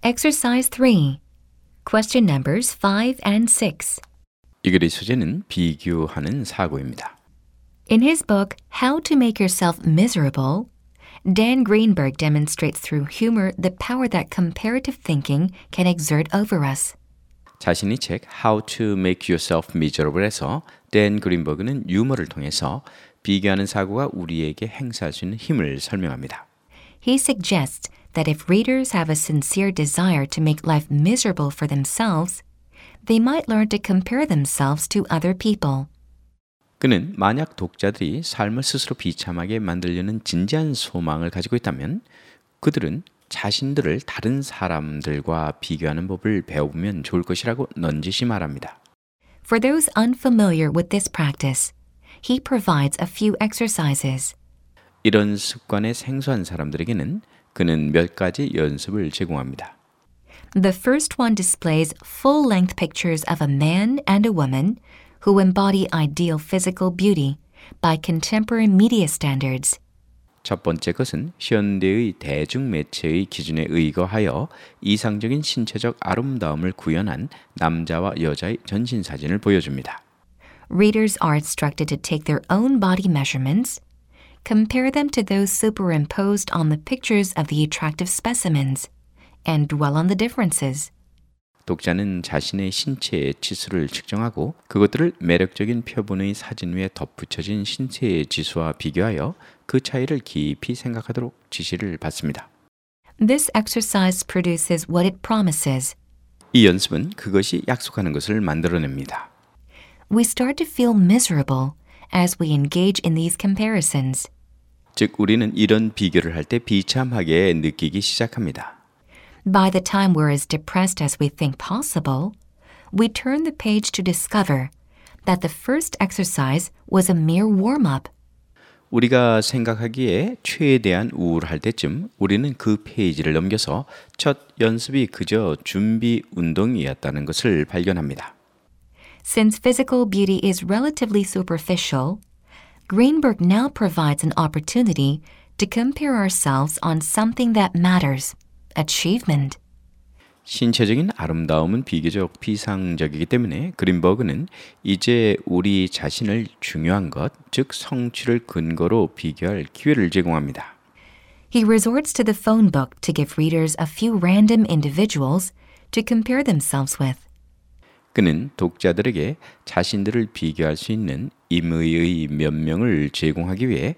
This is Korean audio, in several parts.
Exercise 3. Question numbers 5 and 6. 이 글의 소재는 비교하는 사고입니다. In his book, How to Make Yourself Miserable, Dan Greenberg demonstrates through humor the power that comparative thinking can exert over us. 자신의 책 How to Make Yourself Miserable에서 댄 그린버그는 유머를 통해서 비교하는 사고가 우리에게 행사할 수 있는 힘을 설명합니다. He suggests that if readers have a sincere desire to make life miserable for themselves, they might learn to compare themselves to other people. 그는 만약 독자들이 삶을 스스로 비참하게 만들려는 진지한 소망을 가지고 있다면 그들은 자신들을 다른 사람들과 비교하는 법을 배워보면 좋을 것이라고 넌지시 말합니다. For those unfamiliar with this practice, he provides a few exercises. 이런 습관에 생소한 사람들에게는 그는 몇 가지 연습을 제공합니다. The first one displays full-length pictures of a man and a woman who embody ideal physical beauty by contemporary media standards. 첫 번째 것은 현대의 대중매체의 기준에 의거하여 이상적인 신체적 아름다움을 구현한 남자와 여자의 전신사진을 보여줍니다. Readers are instructed to take their own body measurements, compare them to those superimposed on the pictures of the attractive specimens, and dwell on the differences. 독자는 자신의 신체의 치수를 측정하고 그것들을 매력적인 표본의 사진 위에 덧붙여진 신체의 지수와 비교하여 그 차이를 깊이 생각하도록 지시를 받습니다. This exercise produces what it promises. 이 연습은 그것이 약속하는 것을 만들어냅니다. We start to feel miserable as we engage in these comparisons. 즉 우리는 이런 비교를 할 때 비참하게 느끼기 시작합니다. By the time we're as depressed as we think possible, we turn the page to discover that the first exercise was a mere warm-up. 우리가 생각하기에 최대한 우울할 때쯤 우리는 그 페이지를 넘겨서 첫 연습이 그저 준비 운동이었다는 것을 발견합니다. Since physical beauty is relatively superficial, Greenberg now provides an opportunity to compare ourselves on something that matters, achievement. 신체적인 아름다움은 비교적 피상적이기 때문에 그린버그는 이제 우리 자신을 중요한 것, 즉 성취를 근거로 비교할 기회를 제공합니다. He resorts to the phone book to give readers a few random individuals to compare themselves with. 그는 독자들에게 자신들을 비교할 수 있는 임의의 몇 명을 제공하기 위해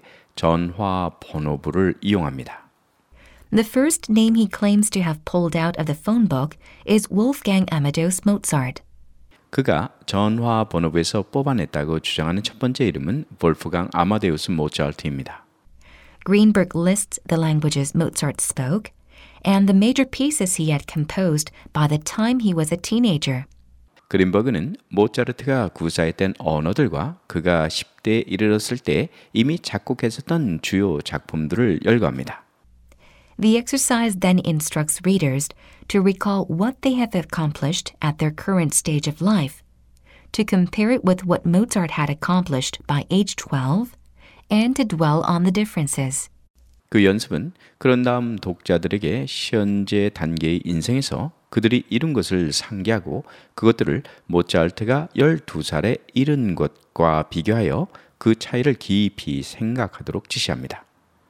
전화 번호부를 이용합니다. The first name he claims to have pulled out of the phone book is Wolfgang Amadeus Mozart. 그가 전화 번호부에서 뽑아냈다고 주장하는 첫 번째 이름은 볼프강 아마데우스 모차르트입니다. Greenberg lists the languages Mozart spoke and the major pieces he had composed by the time he was a teenager. 그린버그는 모차르트가 구사했던 언어들과 그가 10대에 이르렀을 때 이미 작곡했었던 주요 작품들을 열거합니다. The exercise then instructs readers to recall what they have accomplished at their current stage of life, to compare it with what Mozart had accomplished by age 12, and to dwell on the differences. 그 연습은 그런 다음 독자들에게 현재 단계의 인생에서 그들이 이룬 것을 상기하고 그것들을 모차르트가 12살에 이룬 것과 비교하여 그 차이를 깊이 생각하도록 지시합니다.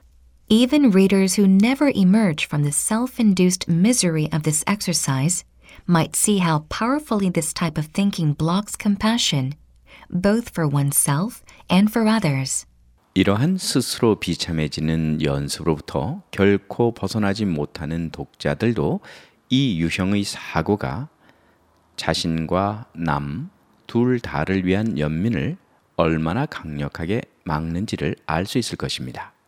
Even readers who never emerge from the self-induced misery of this exercise might see how powerfully this type of thinking blocks compassion, both for oneself and for others. 이러한 스스로 비참해지는 연습으로부터 결코 벗어나지 못하는 독자들도 이 유형의 사고가 자신과 남, 둘 다를 위한 연민을 얼마나 강력하게 막는지를 알 수 있을 것입니다.